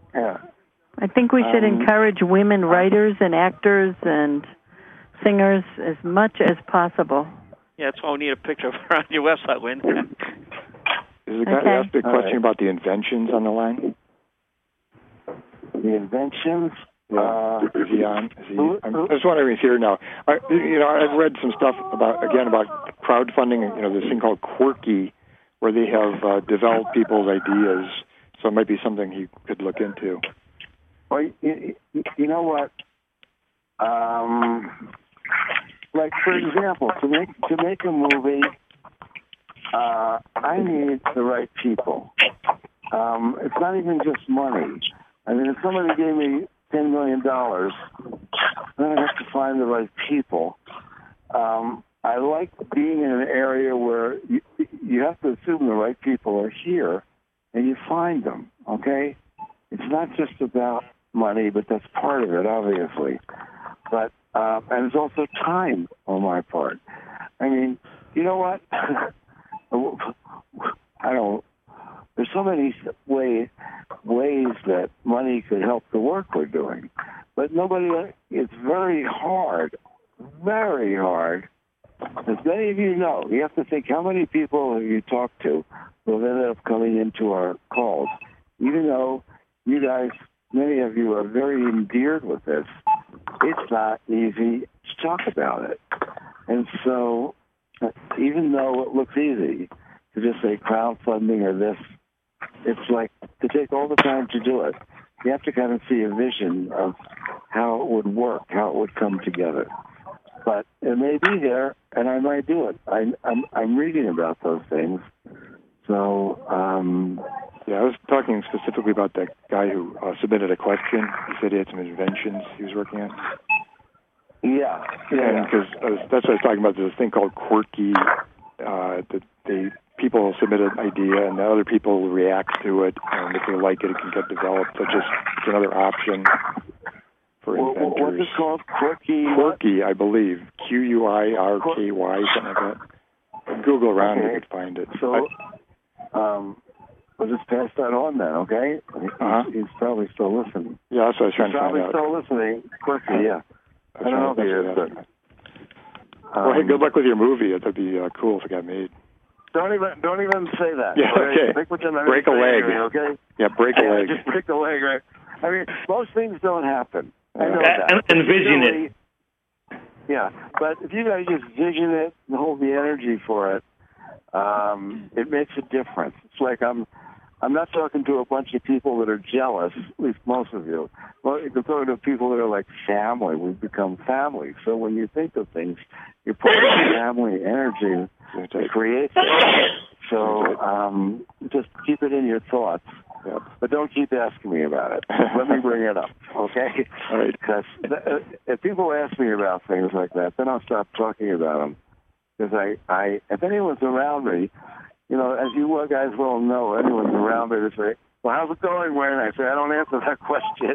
Yeah. I think we should encourage women writers and actors and singers as much as possible. Yeah, that's why we need a picture of her on your website, Wynn. Is the guy asked a question about the inventions on the line? The inventions? Is he on? I'm just wondering if he's here now. I've read some stuff about crowdfunding, this thing called Quirky, where they have developed people's ideas. So it might be something he could look into. Well, you know what? Like, for example, to make a movie, I need the right people. It's not even just money. I mean, if somebody gave me $10 million, then I have to find the right people. I like being in an area where you have to assume the right people are here, and you find them, okay? It's not just about money, but that's part of it, obviously. But and it's also time on my part. I mean, you know what? There's so many ways that money could help the work we're doing. But it's very hard, as many of you know. You have to think, how many people you talk to will end up coming into our calls. Even though you guys, many of you are very endeared with this, it's not easy to talk about it. And so, even though it looks easy to just say crowdfunding or this, it's like to take all the time to do it. You have to kind of see a vision of how it would work, how it would come together. But it may be there, and I might do it. I'm reading about those things. So, I was talking specifically about that guy who submitted a question. He said he had some inventions he was working on. Yeah. Because that's what I was talking about. There's a thing called Quirky. The people submit an idea, and the other people react to it, and if they like it, it can get developed. So it's another option for inventors. What's it called? Quirky? Quirky, I believe. Quirky, something like that. Google around and you can find it. So, we'll just pass that on then, okay? He's probably still listening. Yeah, that's what I was trying to find out. He's probably still listening. Quirky, yeah. I don't know if he is, but... well, hey, good luck with your movie. That'd be cool if it got made. Don't even say that. Yeah, okay. Break a leg. Okay? Yeah, break a leg. Just break a leg, right? I mean, most things don't happen. I know that. Envision it. Yeah, but if you guys just vision it and hold the energy for it, it makes a difference. It's like I'm not talking to a bunch of people that are jealous, at least most of you. Well, you're talking to people that are like family. We've become family. So when you think of things, you're putting family energy to create it. So just keep it in your thoughts. Yep. But don't keep asking me about it. Let me bring it up, okay? All right. Because if people ask me about things like that, then I'll stop talking about them. Because if anyone's around me, as you guys well know, anyone's around me to say, well, how's it going, Wayne? I say, I don't answer that question.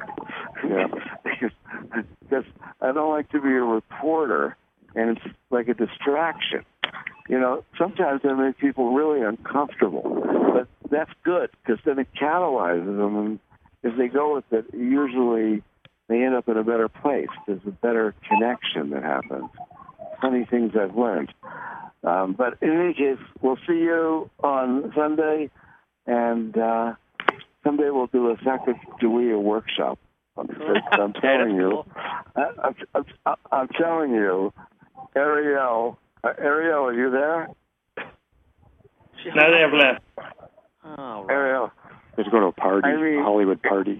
Yeah. Because I don't like to be a reporter, and it's like a distraction. Sometimes they make people really uncomfortable. But that's good, because then it catalyzes them, and if they go with it, usually they end up in a better place. There's a better connection that happens. Funny things I've learned. But in any case, we'll see you on Sunday, and someday we'll do a Sacagawea workshop. I'm telling you. I'm telling you, Ariel, are you there? No, they have left. Oh, right. Ariel. Let's go to a party, a Hollywood party.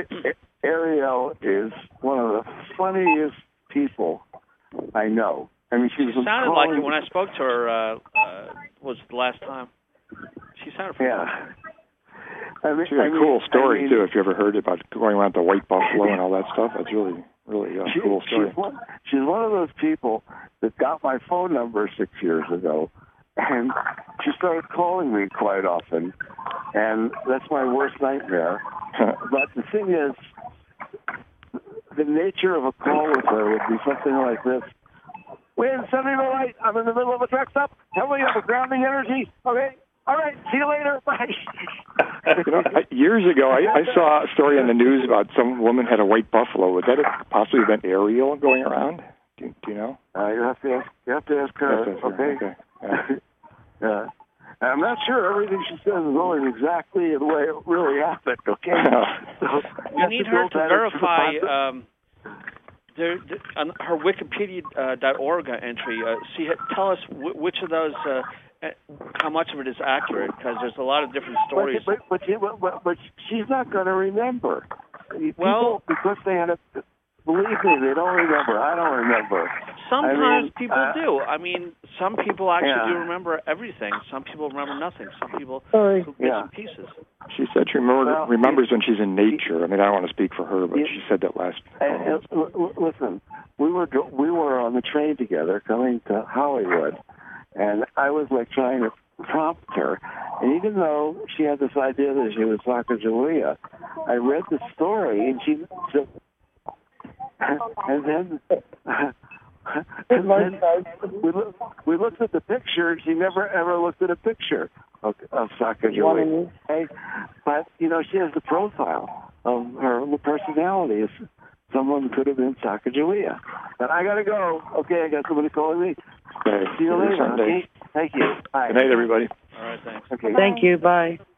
Ariel is one of the funniest people I know. I mean, she sounded like it when I spoke to her. Was the last time? She sounded pretty good. She had a cool story too. If you ever heard about going around the White Buffalo and all that stuff, that's really a cool story. She's one of those people that got my phone number 6 years ago, and she started calling me quite often, and that's my worst nightmare. But the thing is, the nature of a call with her would be something like this. Wait, send me the light. I'm in the middle of a truck stop. Tell me you have a grounding energy. Okay. All right, see you later. Bye. Years ago, I saw a story in the news about some woman had a white buffalo. Would that have possibly been Ariel going around? Do you know? You have to ask her. Okay. Yeah. I'm not sure everything she says is always exactly the way it really happened. Okay. So you need her to verify on her Wikipedia.org entry. Tell us which of those. How much of it is accurate? Because there's a lot of different stories. But she's not going to remember. People, because they had believe me, they don't remember. I don't remember. Sometimes people do. I mean, some people actually do remember everything. Some people remember nothing. Some people bits and pieces. She said she remembers when she's in nature. I mean, I don't want to speak for her, but she said that last. Listen, we were on the train together coming to Hollywood. And I was like trying to prompt her. And even though she had this idea that she was Sacagawea, I read the story and she said, and then we looked at the picture and she never ever looked at a picture of Sacagawea. But, she has the profile of her personality. Someone could have been Sacagawea. But I got to go. Okay, I got somebody calling me. Okay. See you later. Okay? Thank you. Bye. Good night, everybody. All right, thanks. Okay. Thank you. Bye.